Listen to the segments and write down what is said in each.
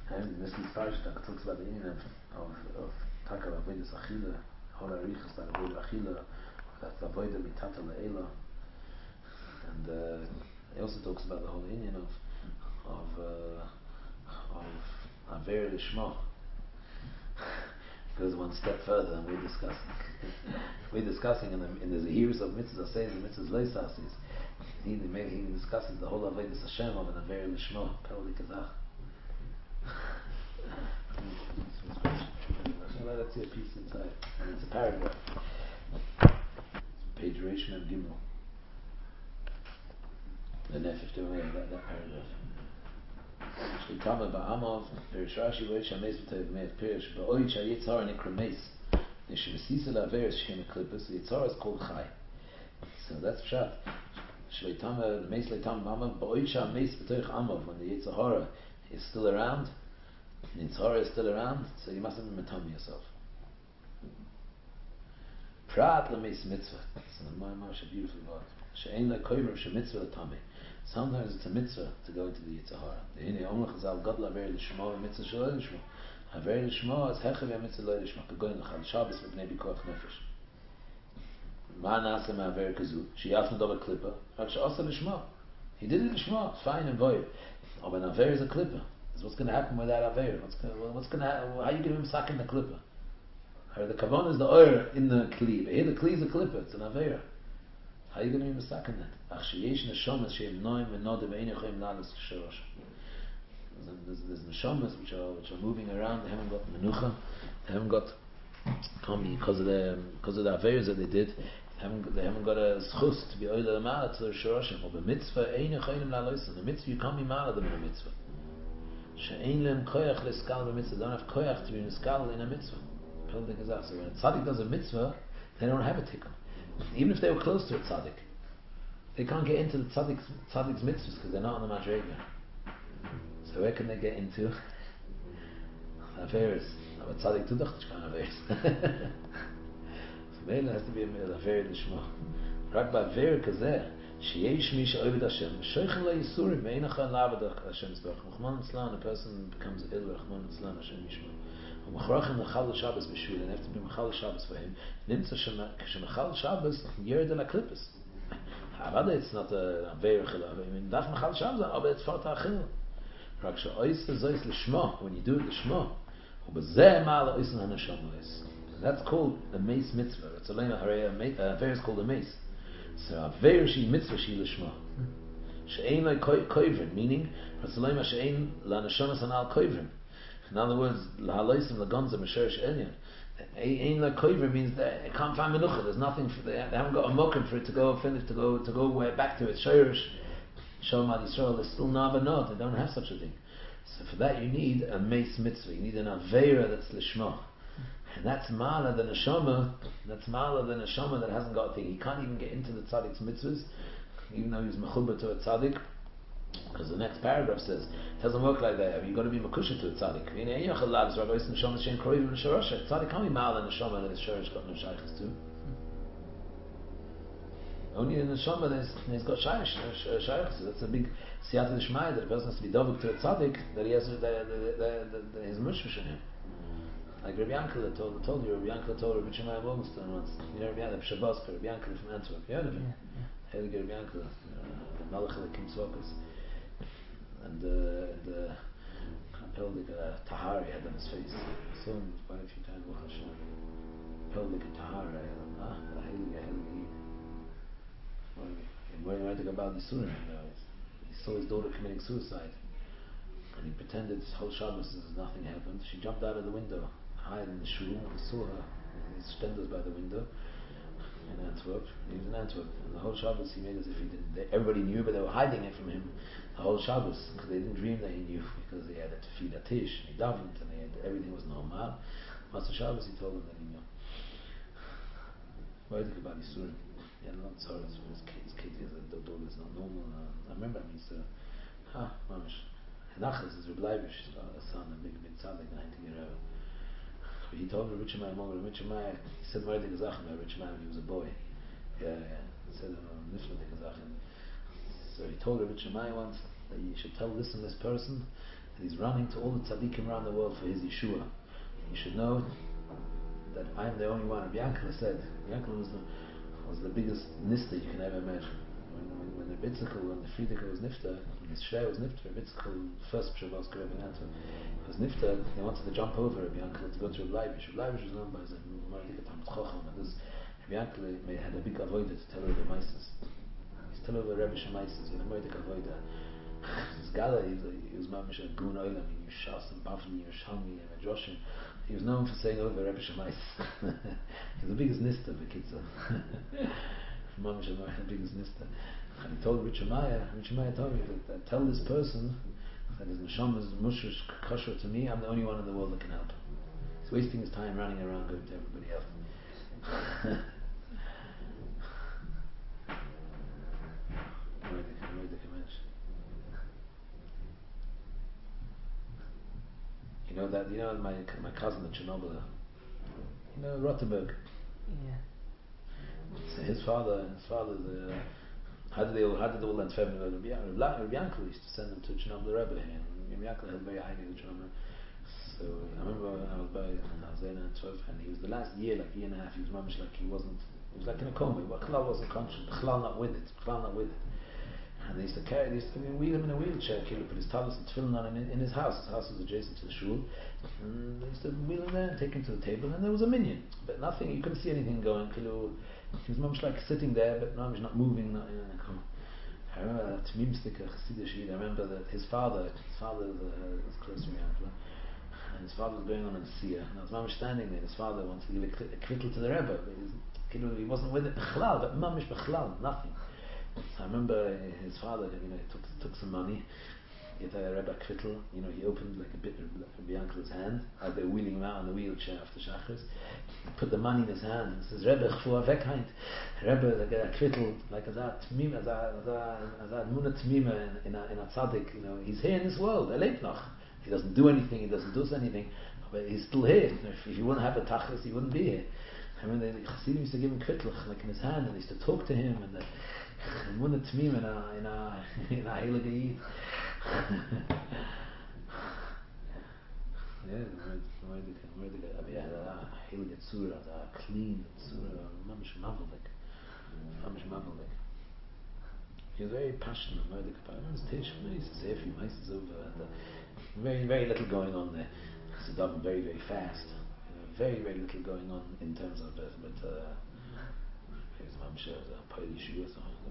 And this is Parsha that talks about the meaning of Taka Avodas Achila, Hol Arichas that Avodah Achila, that's Avodah Mitata Le'ela, and it also talks about the whole Indian of Aver Lishma. Goes one step further, and we're discussing in the Zehirs of Mitzvah says the Mitzvah's Leisasis. He discusses the whole Avodas Hashem of an Aver Lishma, Pel Kazach. Let's see a piece inside. And it's a paragraph. It's page Reish Mem Gimel. The Nefesh Devamei, that paragraph. Shlikama ba'amav, Perish Rashi, Reish HaMeis B'Tev Me'ev Perish, Ba'oi Shayitzhar Nikra Meis, Nishvesisa La'averis Shem HaKlippus, the Yitzhar is called Chai. So that's Pshat. Shleitama, the Meis Leitama ba'amav, Ba'oi Shameis B'Tev Amav, when the Yitzhar is still around, the Yitzhar is still around, so you mustn't matam yourself. Prat L'meis Mitzvah. So the Ma'amar is a beautiful word. She'ein La'koyver She'mitzvah L'tameh. Sometimes it's a mitzvah to go into the Yitzhahara. The Hine Omar Chazal God L'Aver L'Shmo and Mitzvah Shelo L'Shmo. Aver L'Shmo is Hechav Mitzvah Lo L'Shmo. Kegoyin L'Chal Shabbos V'Bnei B'Koach Nefesh. Ma Nasa Ma'aver Kazu. She'yatma Doba Klippa. Rak She'asa L'Shmo. He did it L'Shmo. It's fine and void. Oh, but an Aver is a Klippa. So what's going to happen with that Aver? What's going to happen? How are you going to sack in the Klippa? The Kavan is the oil in the Kli. But here the Kli is a Klippa. It's an Aver. How are you going to be mistaken that? There's neshamas which are moving around. They haven't got menucha. They haven't got because of the averes that they did. They haven't got a schus to be oile mala to the shoroshim. Or the mitzvah ein yochayim la'loisen. The mitzvah you can't be mala them in a mitzvah. She'ein lem koyach leskal b'mitzvah. They don't have koyach to be miskal in a mitzvah. So when a tzaddik does a mitzvah, they don't have a tikkun. Even if they were close to a tzaddik, they can't get into the tzaddik's mitzvahs because they're not on the madrega. So where can they get into averes? A tzaddik tudach kind of averes. So there has to be a aver l'shma. Rak ba'aver kazeh sheyesh mi she'ovid Hashem shoichem la'yisurim me'einacha la'avadach Hashem zbarach. Rachman Tzlan, a person becomes ill. Rachman Tzlan, Hashem yishma. Umachrachim l'chal Shabbos b'shvil, and have to be machal Shabbos for him. Nimtza shemachal Shabbos yered la klippus. However, it's not a very chila. I mean, daf machal Shabbos, but it's for ta'achil. Rak she'ois zois l'shma, when you do it l'shma, ubezeh ma'ala oisin hanasham ois. That's called a mace mitzvah. It's a lema harei, a ver is called a mace. So a ver she mitzvah she l'shma. She'ein like koivrin, meaning, it's a lema she'ein la'nashamas anal koivrin. In other words, lahaloisim lagonza mesherish elyon. Ein la koiver means that it can't find menucha. There's nothing for they haven't got a mokum for it to go finish to go back to its shirish. Shomad Yisrael is still navanot. They don't have such a thing. So for that you need a mace mitzvah. You need an avera that's lishma, and that's mala the neshama. That's mala the neshama that hasn't got a thing. He can't even get into the tzaddik's mitzvahs, even though he's mechuba to a tzaddik. Because the next paragraph says it doesn't work like that. You've got to be makusha to a tzaddik. Tzaddik can't be mal and neshama that his shorish got no shaykhs to. Only in the neshama there's got shaykhs. That's a big siyat l'shmai that a person has to be dovuk to a tzaddik that he has his mushvish in him. Like Rabbi Yankele told you. Rabbi Yankele told Rabbi Shemai of Augustine once. You know Rabbi Yankele Shabbos, Rabbi Yankele from Antwerp. You heard of him? Rabbi Yankele, the Malach of the Kim Tzvokas. And the pelvic tahari had on his face. I saw him quite a few times. Pelvic tahari. The heilige. When he went to go about the Surim, he saw his daughter committing suicide, and he pretended whole Shabbos as nothing happened. She jumped out of the window, hid in the shul. He saw her. His stenders by the window in Antwerp. He was in Antwerp, and the whole Shabbos he made as if he didn't. Everybody knew, but they were hiding it from him. The whole Shabbos, because they didn't dream that he knew, because he had to feed a tish, and he davened, and everything was normal. Master Shabbos, he told them that he knew. Why did about Yisurim? He had a lot of sorrows for his kids. The daughter is not normal. I remember him, he used to, mamish. Henachas is Reb Leibish, a son, a big tzaddik, 90 year old. He told Reb Shemai, he said, Mardi Gazachim, Reb Shemai when he was a boy. He said, Nifla Gazachim. So he told Rabbi Shemai once that you should tell this and this person And he's running to all the tzaddikim around the world for his Yeshua. You should know that I'm the only one. Rabbi Yankele said, Yankele was the biggest nista you can ever imagine. When the Bitzikel, when the Friedeker was nifta, when his Shrei was nifta, Bitzikel, first Shabbos Rebbe Nanto, was nifta, they wanted to jump over Rabbi Yankele to go to Rabbi Leibish. Rabbi Leibish was known by his Mordechai Talmud Chacham, and this Rabbi Yankele had a big avodah to tell over Maises. He's tell over Rebbe Shemaises, you know, Mordechai avodah. This Gala, he was mamish a gun oilam, in Yushas and Bavli, Yerushalmi and Medrashim. He was known for saying over Rebbe Shemaises. He's the biggest nista of the Kitzah. Mamish the biggest nista. And he told Richard Maya told me that tell this person that his neshama is mushish kosher to me, I'm the only one in the world that can help him. He's wasting his time running around going to everybody else. You know my cousin at Chernobyl, you know Rothenberg. Yeah. So his father, how did they all learn family? Rabbi Yankele used to send them to Chernobyl Rebbe here, and Rabbi Yankele held very highly with Chernobyl. So I remember when I was there in 12, and he was the last year and a half. He was mamish like he was like in a coma. But Chalal wasn't conscious. Chalal not with it. And they used to wheel him in a wheelchair, put his talis and tefillin on in his house. His house was adjacent to the shul. And they used to wheel him there and take him to the table, and there was a minion. But nothing, you couldn't see anything going. He was much like sitting there, but not moving. I remember that Tmim sticker, Chassidish Yid. I remember that his father was close to me, and his father was going on in Sia, and I was mamish standing there. His father wanted to give a kvittel to the Rebbe, but he wasn't with it, but mamish b'chlal, nothing. I remember his father, he took some money, get a Rebbe kvittel, he opened like a bit of Rabbi Yankele's hand, as they were wheeling him out on the wheelchair after Shachris, put the money in his hand and says, Rebbe, chfuah vekheint, Rebbe, a kvittel, like as a tmima, as a muna tmima in a tzaddik, he's here in this world, lebt noch. He doesn't do anything, he doesn't do anything, but he's still here. If he wouldn't have a tachlis, he wouldn't be here. I mean, the Chassidim used to give him kvittel, like in his hand, and they used to talk to him, and muna tmima in a heilige Yid. Yeah, the heilige tzura, the clean tzura, mamish mavelik. He was very passionate about the Kappa. His Tish, he used to say a few mices over, and very, very little going on there. He used to daven very, very fast. Very, very little going on in terms of it, but he was a Pile Yeshua,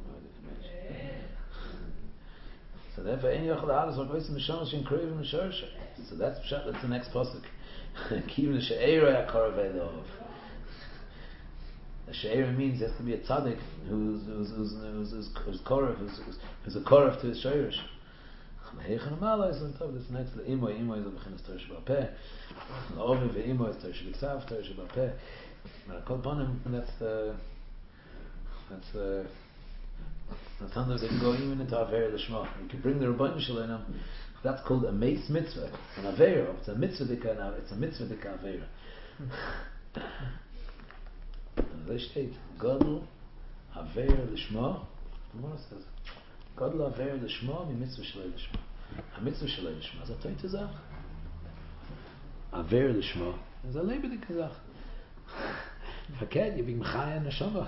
so therefore, any yochel ha'adas or goyis m'shamash in kreivim m'shorsha. So that's the next pasuk. Kivin she'eira ha'korav elov. The she'eira means there has to be a tzaddik who's a korav to his shirish. Heichen amala is on top. This next imoy is a bechinas Torah shebal peh. La'ovi ve'imoy is Torah shebiksav, Torah shebal peh. But kol panim, that's sometimes they can go even into Aveira Lishma. You can bring the Rabbeinu Shalom. That's called a Meis Mitzvah. An Aveira. It's a Mitzvah Dika now. It's a Mitzvah Dika Aveira. And they state, Godel Aveira Lishma. The Gemara says, Godel Aveira Lishma mi Mitzvah Shalei Lishma. A Mitzvah Shalei Lishma is a Toy Tezach. Aveira Lishma is a Lebe Dika Zach. Forget, you're being Mechaya Neshama.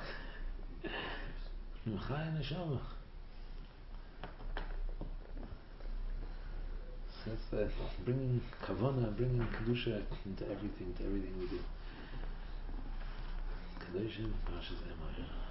So it's bringing kavana, bringing kedusha into everything we do. Kedusha, Parshas Emor.